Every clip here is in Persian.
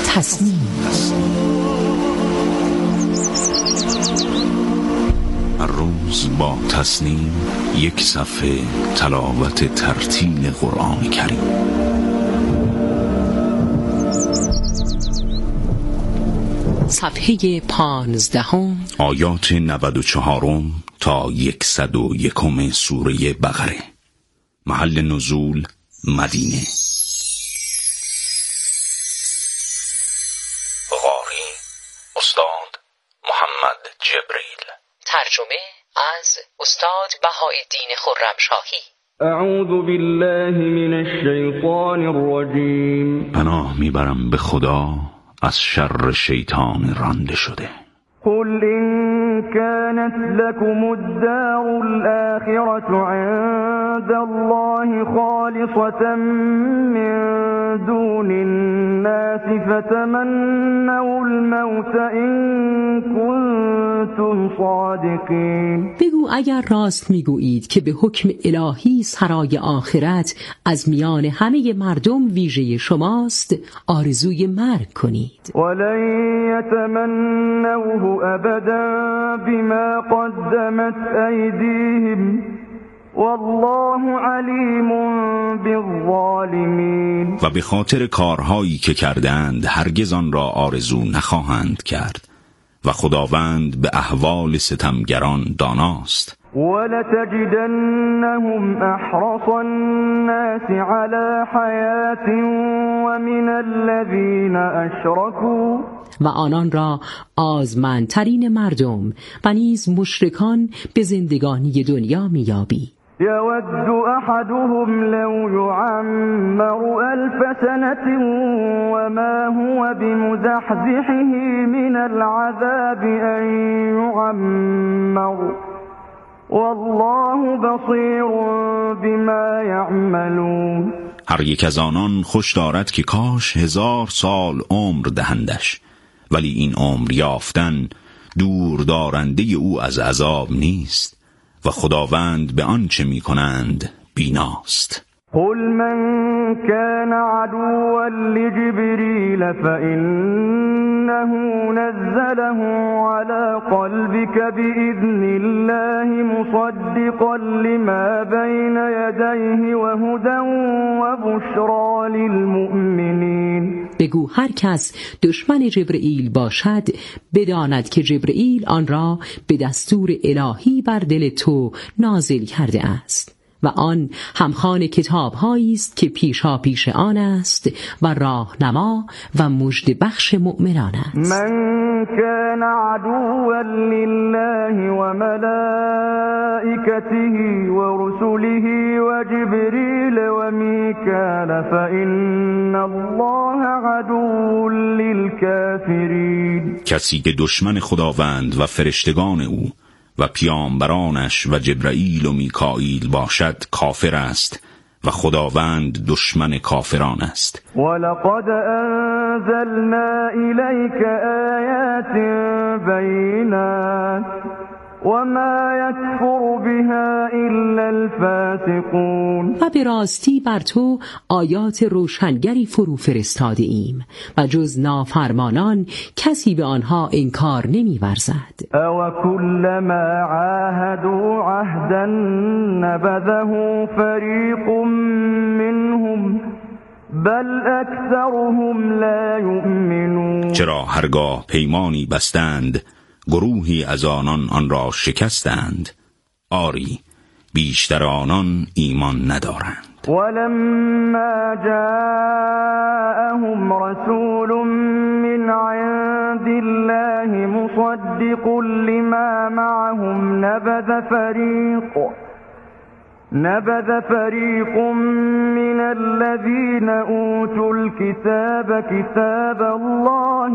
تصنیم. هر روز با تصنیم یک صفحه تلاوت ترتیل قرآن کریم. صفحه 15 آیات 94 تا 101 سوره بقره. محل نزول مدینه. قاری استاد محمد جبریل. ترجمه از استاد بهاءالدین خرمشاهی. اعوذ بالله من الشیطان الرجیم. پناه میبرم به خدا از شر شیطان رانده شده. قل إن كانت لكم الدار الآخرة عند الله خالصة من دون الناس فتمنوا الموت إن كنتم صادقين. بگو اگر راست میگویید که به حکم الهی سرای آخرت از میان همه مردم ویژه شماست، آرزوی مرگ کنید. ولن يتمنوه أبدا بما قدمت أيديهم والله عليم بالظالمين. و به خاطر کارهایی که کردند هرگز آن را آرزو نخواهند کرد و خداوند به احوال ستمگران داناست. ولتجدنهم احرص الناس على حياة ومن الذين اشركوا. و آنان را آزمندترین مردم و نیز مشرکان به زندگانی دنیا میابی. يود احدهم لو يعمر 1000 سنة وما هو بمزحزحه من العذاب ان يعمر والله بصير بما يعملون. هر یک از آنان خوش دارد که کاش 1000 سال عمر دهندش، ولی این عمر یافتن دور دارنده او از عذاب نیست و خداوند به آنچه می کنند بیناست. قل من كان عدوا لجبريل فإنه نزله على قلبك بإذن الله مصدقا لما بين يديه وهدى وبشرى للمؤمنين. بگو هر کس دشمن جبرئیل باشد بداند که جبرئیل آن را به دستور الهی بر دل تو نازل کرده است و آن همخوان کتاب‌هایی است که پیشا پیش آن است و راهنما و مژده بخش مؤمنان است. من كان عدوا لله وملائكته ورسله وجبريل وميكال فإن الله عدو للكافرين. کسی که دشمن خداوند و فرشتگان او و پیامبرانش و جبرائیل و میکائیل باشد کافر است و خداوند دشمن کافران است. ولقد انزلنا الیک آیات بینات وما یکفر بها الا الفاسقون. و به راستی بر تو آیات روشنگری فرو فرستاده ایم و جز نافرمانان کسی به آنها انکار نمی ورزد. او کلما عاهدوا عهدا نبذه فریق منهم بل اکثرهم لا یؤمنون. چرا هرگاه پیمانی بستند گروهی از آن را شکستند؟ آری بیشتر آنان ایمان ندارند. ولما جاءهم رسول من عند الله مصدق لما معهم نبذ فريق من الذين أوتوا الكتاب كتاب الله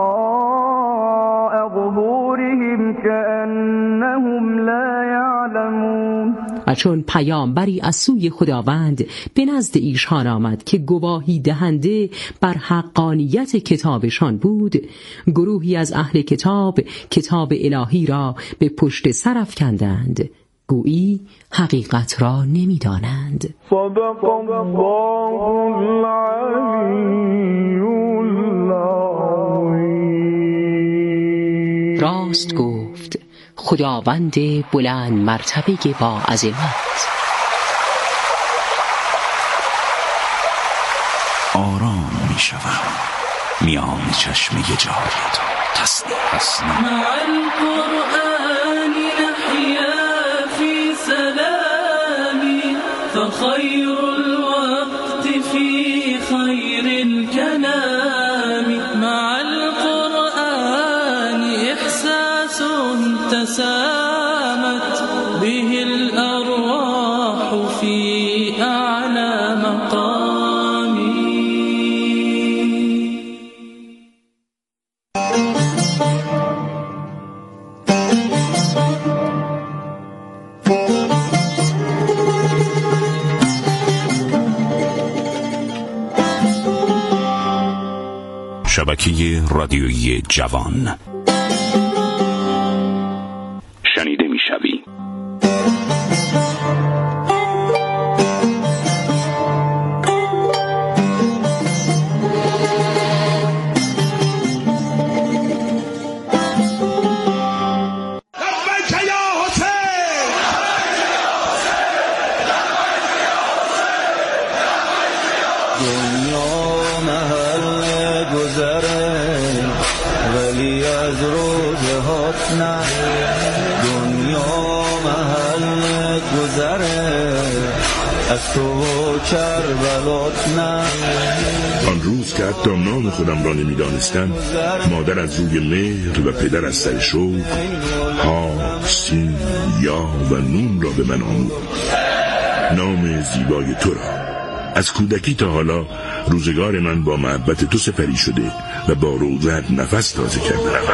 وراء ظهورهم كأنهم لا يعلمون. و چون پیامبری از سوی خداوند به نزد ایشان آمد که گواهی دهنده بر حقانیت کتابشان بود، گروهی از اهل کتاب کتاب الهی را به پشت سر افکندند، گویی حقیقت را نمی‌دانند. صدق الله العلی العظیم. راست گفت خداوند بلند مرتبه با عظمت. آرام می شوم میان چشمه جاری تو تسنیم. مع القرآن نحيا في سلام فخير الوقت في خير الكلام. مع القرآن إحساس تسامت به الأرواح في أعلى مقام. شبکه رادیویی جوان شنیده می‌شوی. آن روز که حتی نام خودم را نمی‌دانستم، مادر از روی مهر و پدر از سر شوق ها، سین، یا و نون را به من آموخت. نام زیبای تو را. از کودکی تا حالا روزگار من با محبت تو سپری شده و با روزت نفس تازه کردم.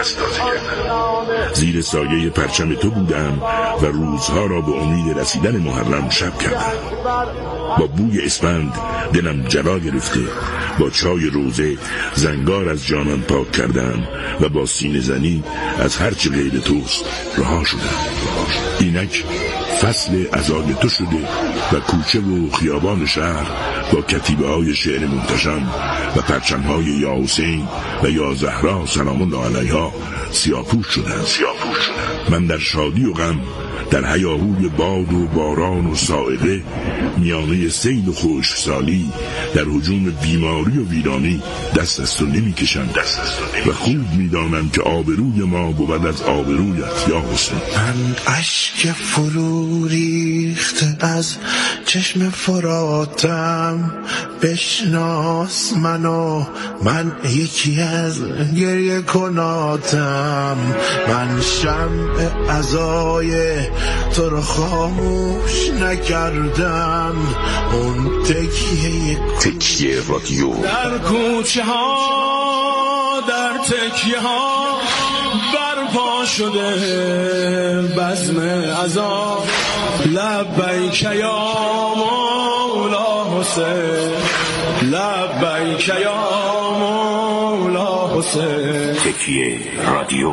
زیر سایه پرچم تو بودم و روزها را به امید رسیدن محرم شب کردم. با بوی اسفند دلم جلا گرفته، با چای روزه زنگار از جانم پاک کردم و با سینه زنی از هرچه غیر توست رها شدم. اینک فصل عزای تو شده و کوچه و خیابان شهر با کتیبه های شعر محتشم و پرچم های یا حسین و یا زهرا سلام الله علیها سیاپوش شدن. من در شادی و غم، در هیاهوی باد و باران و صاعقه، میانه سیل و خشکسالی، در هجوم بیماری و ویرانی دست از تو نمی کشم و خوب می دانم که آبروی ما بود از آبرویت یا حسین. من اشک فرو ریخت از چشم فراتم، بشناس منو، من یکی از گریه کناتم. من شمع عزای تو رو خاموش نکردم، اون تکیه رادیو در کوچه ها، در تکیه ها برپا شده بزم عزا. لبیک یا مولا حسین، لبیک یا مولا حسین. تکیه رادیو.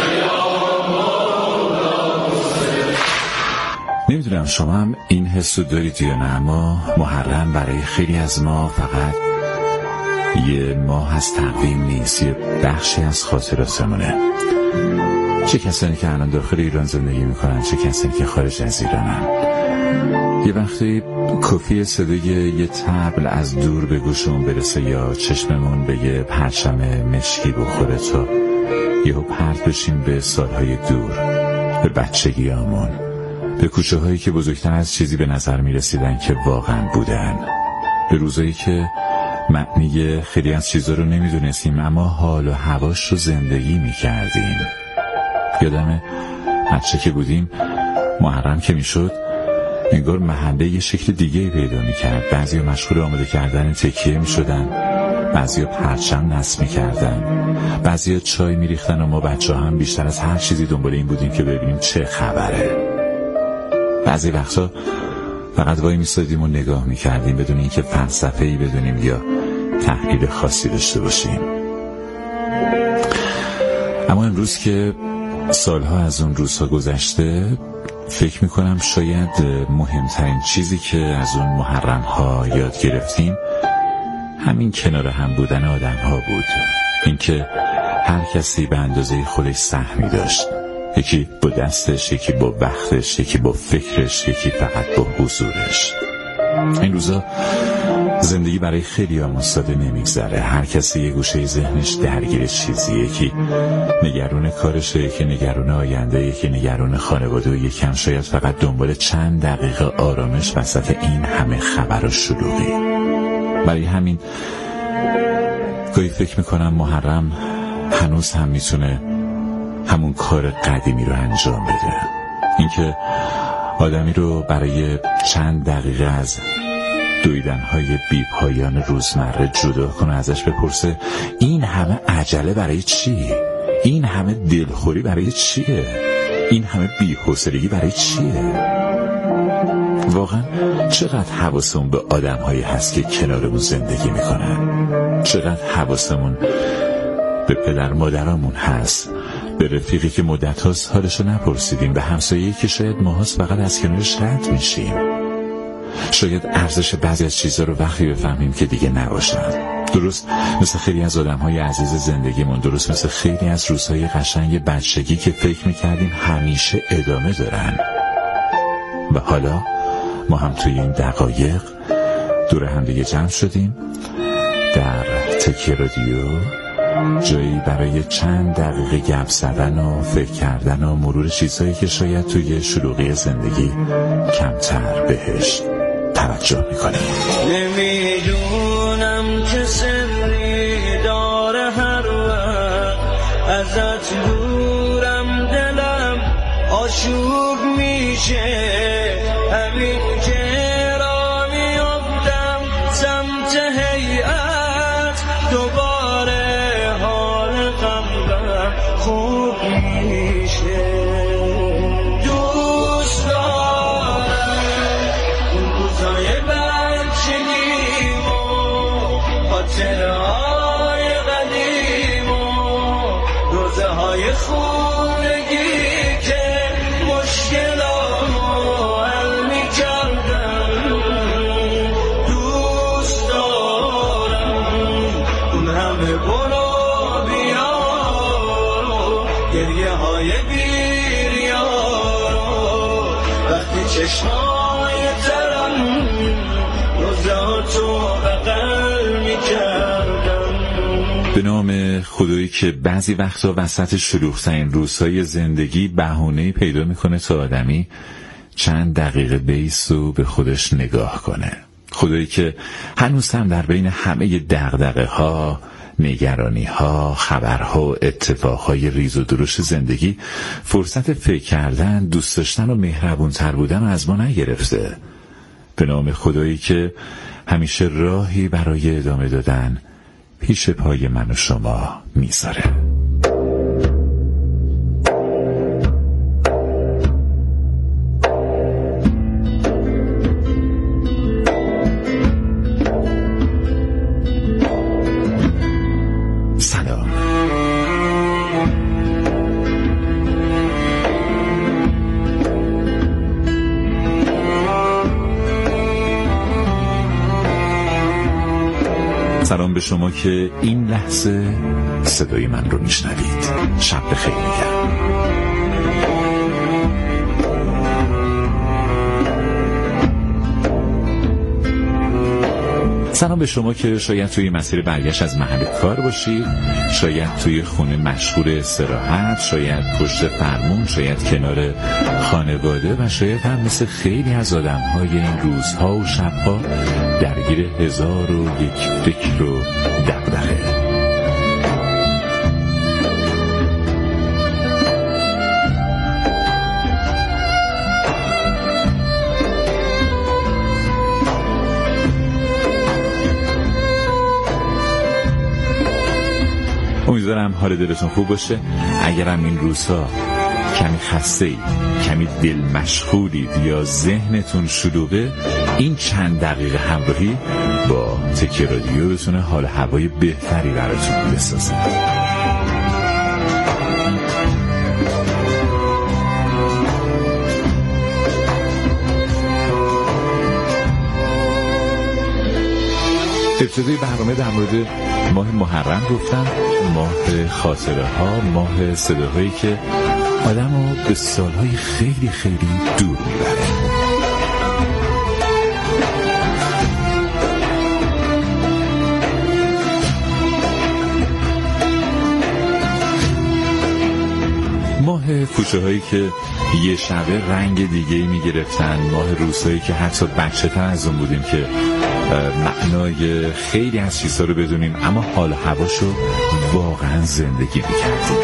نمیدونم شما هم این حس رو دارید یا نه، اما محرم برای خیلی از ما فقط یه ماه از تقویم نیست، یه بخشی از خاطراتمونه. چه کسانی که الان داخل ایران زندگی میکنن، چه کسانی که خارج از ایرانن. یه وقتی کافی صدای یه طبل از دور به گوشمون برسه یا چشممون به یه پرچم مشکی بخوره تا یهو پرت بشیم به سالهای دور، به بچگیامون، به کوچه هایی که بزرگتر از چیزی به نظر می رسیدن که واقعا بودن، به روزایی که معنی خیلی از چیزا رو نمی دونستیم اما حال و هواش رو زندگی می کردیم. یادمه بچه که بودیم محرم که می شد انگار محله یه شکل دیگه پیدا می کرد. بعضی ها مشغول آماده کردن تکیه می شدن، بعضی ها پرچم نصب می کردن، بعضی ها چای می ریختن و ما بچه هم بیشتر از هر چیزی دنبال این بودیم که ببینیم چه خبره. بعضی وقتا فقط وای میستادیم و نگاه میکردیم بدون اینکه فلسفه‌ای بدونیم یا تحلیل خاصی داشته باشیم. اما امروز که سالها از اون روزها گذشته، فکر میکنم شاید مهمترین چیزی که از اون محرم‌ها یاد گرفتیم همین کنار هم بودن آدم‌ها بود. اینکه هر کسی به اندازه خودش سهمی داشت، یکی با دستش، یکی با وقتش، یکی با فکرش، یکی فقط با حضورش. این روزا زندگی برای خیلی ها ساده نمیگذره. هر کسی یه گوشه ذهنش درگیر چیزی، یکی نگران کارشه، یکی نگران آینده، یکی نگران خانواده و یکم شاید فقط دنبال چند دقیقه آرامش وسط این همه خبر و شلوغی. برای همین گاهی فکر میکنم محرم هنوز هم میتونه همون کار قدیمی رو انجام بده، اینکه آدمی رو برای چند دقیقه از دویدن‌های بی‌پایان روزمره جدا کنه، ازش بپرسه این همه عجله برای چی؟ این همه دلخوری برای چیه؟ این همه بی‌حوصلگی برای چیه؟ واقعا چقدر حواسمون به آدم‌هایی هست که کنارمون زندگی میکنن؟ چقدر حواسمون به پدر مادرامون هست، به رفیقی که مدت هاست حالشو نپرسیدیم، به همسایه‌ای که شاید ماهاست فقط از کنارش رد میشیم. شاید ارزش بعضی از چیزا رو وقتی بفهمیم که دیگه نباشن. درست مثل خیلی از آدم‌های عزیز زندگیمون، درست مثل خیلی از روزهای قشنگ بچگی که فکر میکردیم همیشه ادامه دارن. و حالا ما هم توی این دقایق دور هم دیگه جمع شدیم در تکیه رادیو، جایی برای چند دقیقه گپ زدن و فکر کردن و مرور چیزهایی که شاید توی شلوغی زندگی کمتر بهش توجه میکنیم. نمیدونم چه سری داره هر وقت ازت دورم، دلم آشوب میشه، همین که را میافتم سمت هیئت، دوباره حال قلبم خوب میشه. دوست دارم اون روزای بچگیمو، خاطرهای قدیمو، روزه های خونگی که مشکلامو حل میکردم. دوست دارم اون همه برو بیا، گریه های بیریا، وقتی چشمای ترم روزاتو بغل میکردم. به نام خدایی که بعضی وقتا وسط شلوغ‌ترین روزهای زندگی بهونه‌ای پیدا میکنه تا آدمی چند دقیقه بیست و به خودش نگاه کنه. خدایی که هنوز هم در بین همه دغدغه‌ها، نگرانی‌ها، خبرها و اتفاقهای ریز و درشت زندگی فرصت فکر کردن، دوست داشتن و مهربون‌تر بودن از ما نگرفته. به نام خدایی که همیشه راهی برای ادامه دادن پیش پای من و شما میذاره. سلام. سلام به شما که این لحظه صدای من رو میشنوید. شب بخیر میگم. سلام به شما که شاید توی مسیر برگشت از محل کار باشید، شاید توی خونه مشغول استراحت، شاید پشت فرمون، شاید کنار خانواده و شاید هم مثل خیلی از آدم‌های این روزها و شبها درگیر 1001 فکر و دغدغه. امیدوارم حال دلتون خوب باشه. اگرم این روزها کمی خسته‌ای، کمی دل مشغولید یا ذهنتون شلوغه، این چند دقیقه همراهی با تکیه رادیو بتونه حال هوای بهتری براتون بسازه. ابتدای برنامه در مورد ماه محرم گفتم، ماه خاطره ها، ماه صداهایی که آدم رو به سالهای خیلی خیلی دور میبره. ماه کوچه هایی که یه شبه رنگ دیگه می گرفتن، ماه روزهایی که حتی بچه تر از اون بودیم که معنای خیلی از چیزها رو بدونیم، اما حال و هواشو واقعا زندگی میکردیم.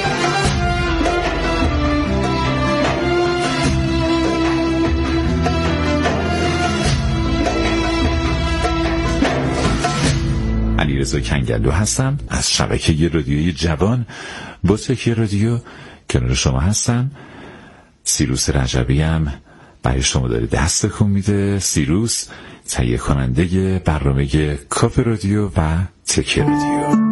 علیرضا کنگلو هستم از شبکه رادیویی جوان با تکیه رادیو. کنار شما هستم. سیروس رجبی هم برای شما داره دست تکون میده. سیروس تهیه کننده برنامه کاف رادیو و تکیه رادیو.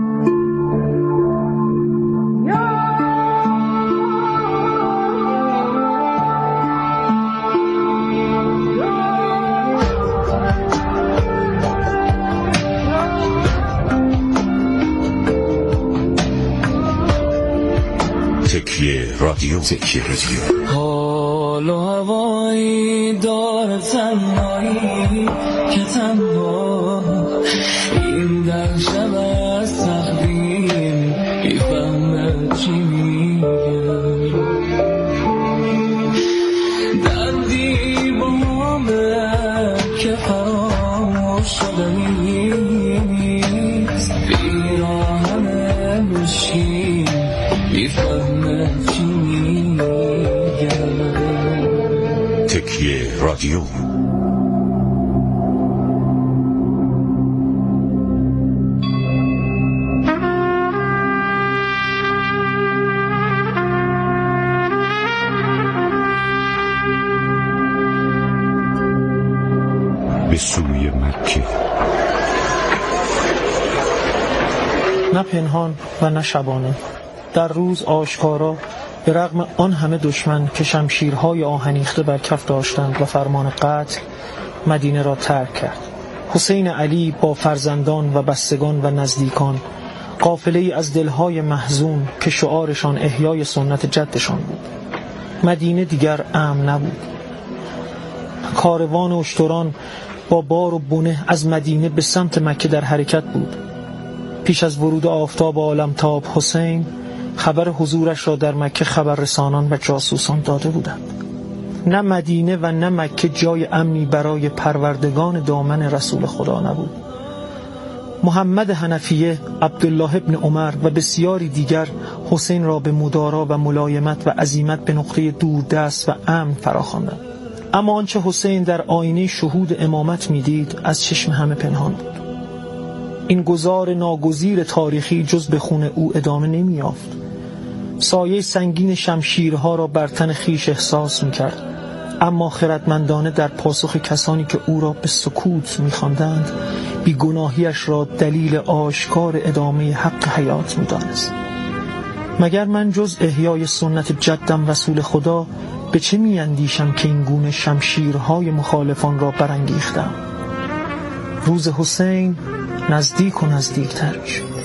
تکیه رادیو. حال و هوایی دار تنهایی که تنها این در شب از تقدیم میفهمه چی میگه، دردی با همه که فراموش شده نیست، بیراهن مشکین میفهمه چی میگه. تکیه رادیو. به سوی مکه. نه پنهان و نه شبانه، در روز آشکارا، به رغم آن همه دشمن که شمشیرهای آهنیخته بر کف داشتند و فرمان قتل، مدینه را ترک کرد. حسین علی با فرزندان و بستگان و نزدیکان، قافله‌ای از دلهای محزون که شعارشان احیای سنت جدشان بود. مدینه دیگر امن نبود. کاروان اشتران با بار و بنه از مدینه به سمت مکه در حرکت بود. پیش از ورود آفتاب عالمتاب، حسین خبر حضورش را در مکه خبر رسانان و جاسوسان داده بودند. نه مدینه و نه مکه جای امنی برای پروردگان دامن رسول خدا نبود. محمد حنفیه، عبدالله ابن عمر و بسیاری دیگر حسین را به مدارا و ملایمت و عزیمت به نقطه دوردست و امن فراخواندند. اما آنچه حسین در آینه شهود امامت می‌دید از چشم همه پنهان بود. این گذار ناگزیر تاریخی جز به خون او ادامه نمی‌یافت. سایه سنگین شمشیرها را بر تن خیش احساس می‌کرد، اما خردمندانه در پاسخ کسانی که او را به سکوت می‌خواندند، بیگناهیش را دلیل آشکار ادامه حق حیات می‌دانست. مگر من جز احیای سنت جدم رسول خدا به چه می‌اندیشم که این گونه شمشیرهای مخالفان را برانگیختم؟ روز حسین نزدیک و نزدیکتر می‌شد.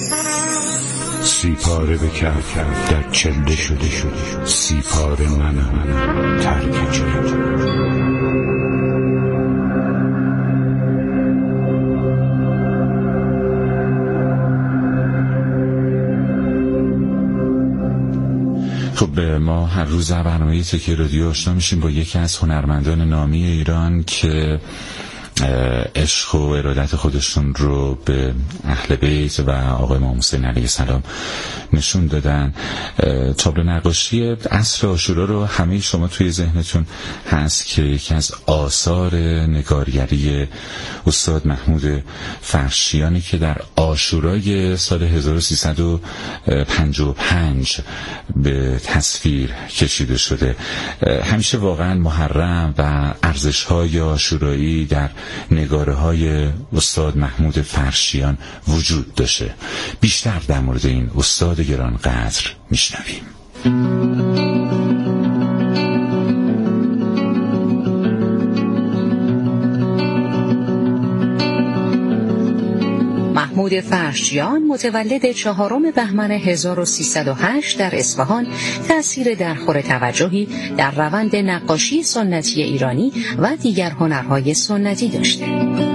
سیپاره به کف در چله شده، سیپاره من ترک جد. خب ما هر روز در برنامه تکیه رادیو آشنا میشیم با یکی از هنرمندان نامی ایران که عشق و ارادت خودشون رو به اهل بیت و آقای امام حسین علیه السلام نشون دادن. تابلو نقاشی عصر عاشورا رو همه شما توی ذهنتون هست که یکی از آثار نگارگری استاد محمود فرشیانی که در عاشورای سال 1355 به تصویر کشیده شده. همیشه واقعا محرم و ارزش‌های عاشورایی در نگاره های استاد محمود فرشیان وجود داشته. بیشتر در مورد این استاد گرانقدر میشنویم. محمود فرشجیان متولد 4 بهمن 1308 در اصفهان تأثیر درخور توجهی در روند نقاشی سنتی ایرانی و دیگر هنرهای سنتی داشته.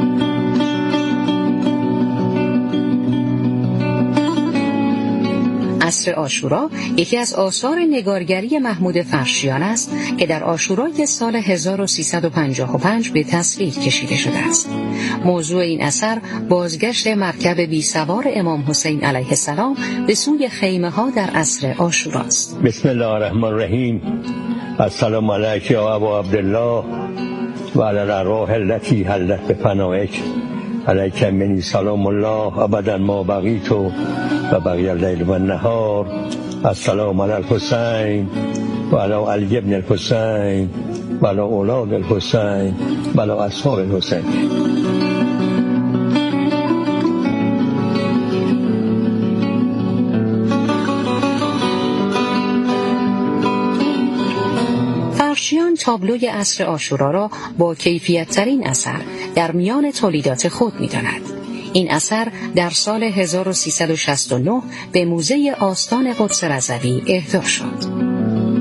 عصر عاشورا یکی از آثار نگارگری محمود فرشجیان است که در عاشورای سال 1355 به تصویر کشیده شده است. موضوع این اثر بازگشت مرکب بیسوار امام حسین علیه السلام به سوی خیمه ها در عصر عاشورا است. بسم الله الرحمن الرحیم. السلام علیک یا ابا عبدالله و علی الارواح التي حلت بفنائک. علیک منی سلام الله ابدا ما بقیت و بقی اللیل و النهار. السلام علی الحسین و علی علی ابن الحسین و علی اولاد الحسین و علی اصحاب الحسین. فرشجیان تابلوی عصر عاشورا را با کیفیت ترین اثر در میان تولیدات خود می‌داند. این اثر در سال 1369 به موزه آستان قدس رضوی اهدا شد.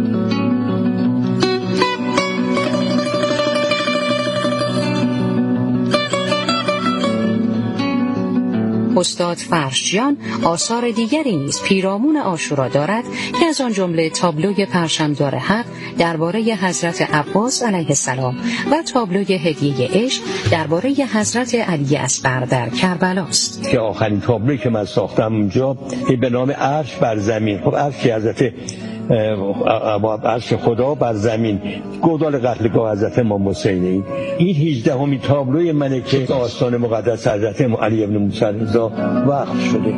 استاد فرشجیان آثار دیگری نیز پیرامون عاشورا دارد که از آن جمله تابلوی پرچمدار حق درباره حضرت عباس علیه السلام و تابلوی هدیه عشق درباره حضرت علی اصغر در کربلا است. که آخرین تابلویی که من ساختم اونجا به نام عرش بر زمین. خب عرش حضرت عرش خدا بر زمین، گودال قتلگاه حضرت امام حسین. این 18مین تابلوی منه که آستان مقدس حضرت علی ابن موسی رضا وقف شده.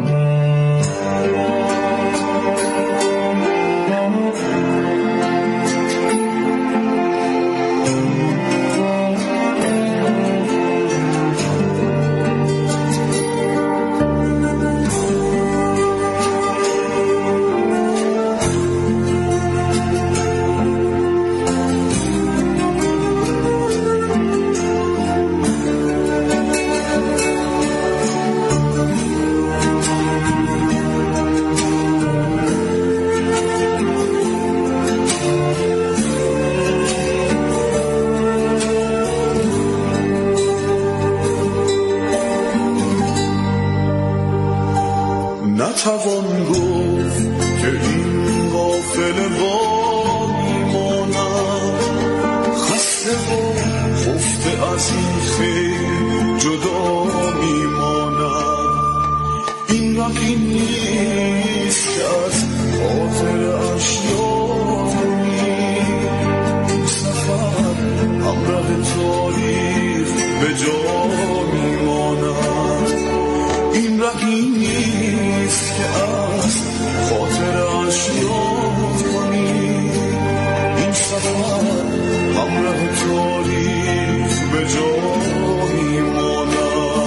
نتوان گفت که این غافل وار میماند، خسته و خفته از این خیر جدا میماند. این رقیم نیست که از خاطر اشیاء این سفر همراه تاریخ به جا میماند. این رقیم نیست که از خاطر اشیاء کنی، این سفر همراه تاریخ به جا میماند.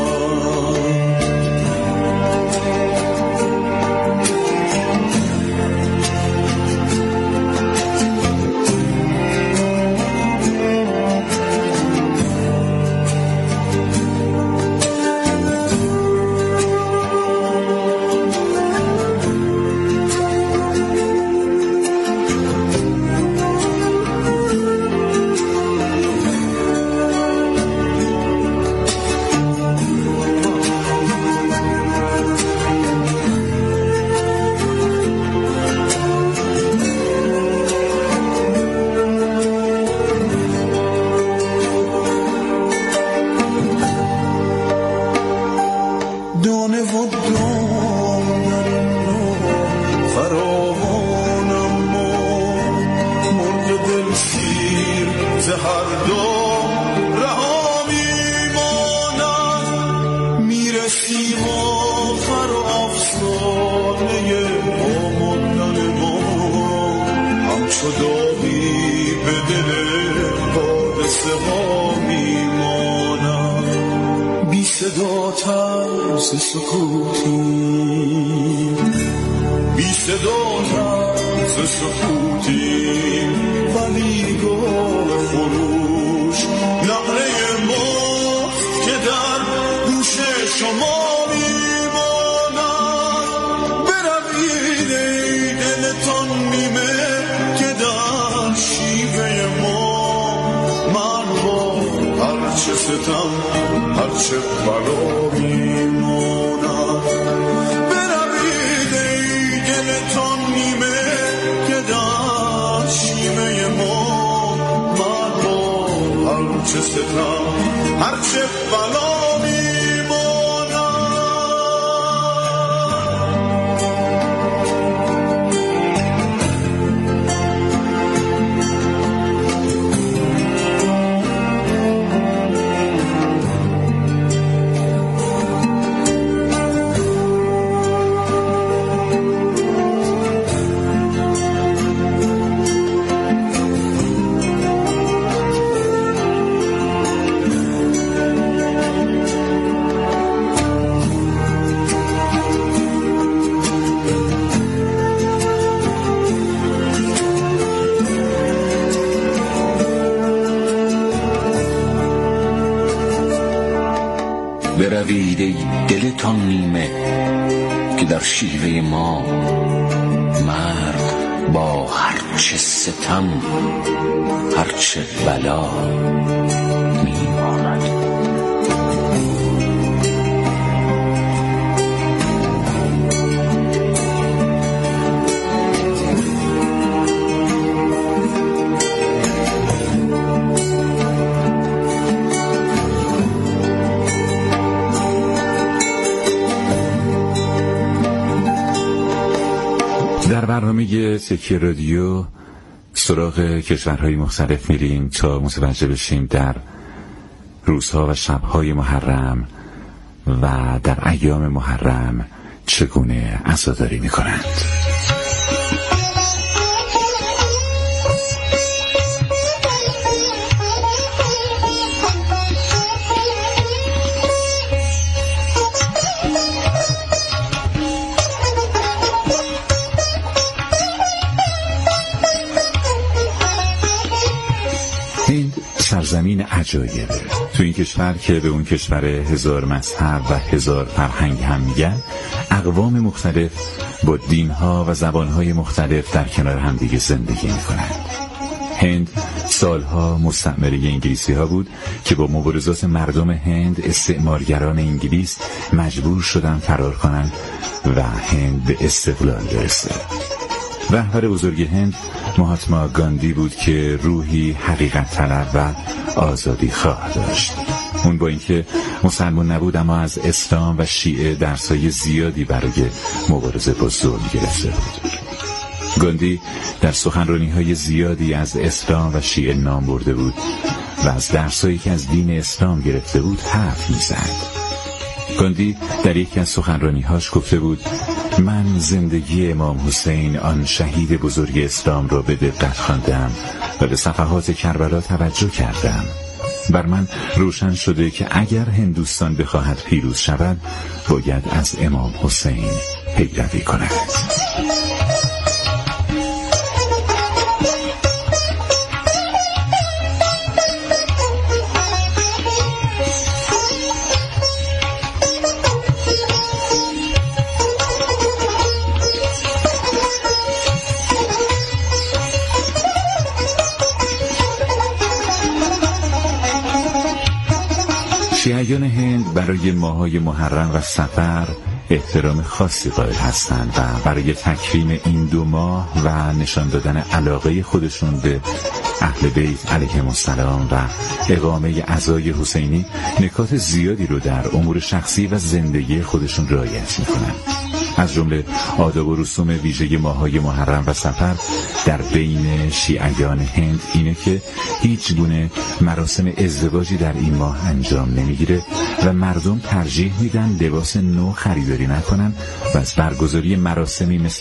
ولی گل خروش نقره ماست که در گوش شما میماند. هرچه بلا میماند. بروید ای دلتان نیمه که در شیمه ما مبا هرچه ستم هرچه بلا بروید ای دلتان نیمه که در شیوه ما مرد با هرچه ستم هرچه بلا میماند. در برنامه تکیه رادیو سراغ کشورهای مختلف میریم تا متوجه بشیم در روزها و شبهای محرم و در ایام محرم چگونه عزاداری میکنند. سرزمین عجایبه. تو این کشور که به اون کشور هزار مذهب و هزار فرهنگ هم میگن، اقوام مختلف با دینها و زبانهای مختلف در کنار هم دیگه زندگی میکنن. هند سالها مستعمره انگلیسی ها بود که با مبارزات مردم هند استعمارگران انگلیس مجبور شدن فرار کنن و هند به استقلال برسه. رهبر بزرگ هند مهاتما گاندی بود که روحی حقیقت طلب و آزادی خواه داشت. اون با اینکه مسلمان نبود اما از اسلام و شیعه درسای زیادی برای مبارزه با ظلم گرفته بود. گاندی در سخنرانی‌های زیادی از اسلام و شیعه نام برده بود و از درسایی که از دین اسلام گرفته بود حرف می‌زد. گاندی در یکی از سخنرانی‌هاش گفته بود: من زندگی امام حسین آن شهید بزرگ اسلام را به دقت خواندم و به صفحات کربلا توجه کردم. بر من روشن شده که اگر هندوستان بخواهد پیروز شود باید از امام حسین پیروی کند. شیعیان هند برای ماهای محرم و صفر احترام خاصی قائل هستند و برای تکریم این دو ماه و نشان دادن علاقه خودشون به اهل بیت علیهم السلام و اقامه عزای حسینی نکات زیادی رو در امور شخصی و زندگی خودشون رعایت میکنن. از جمله آداب و رسوم ویژه ماهای محرم و صفر در بین شیعیان هند اینه که هیچ گونه مراسم ازدواجی در این ماه انجام نمیگیره و مردم ترجیح میدن لباس نو خریداری نکنن و از برگزاری مراسمی مثل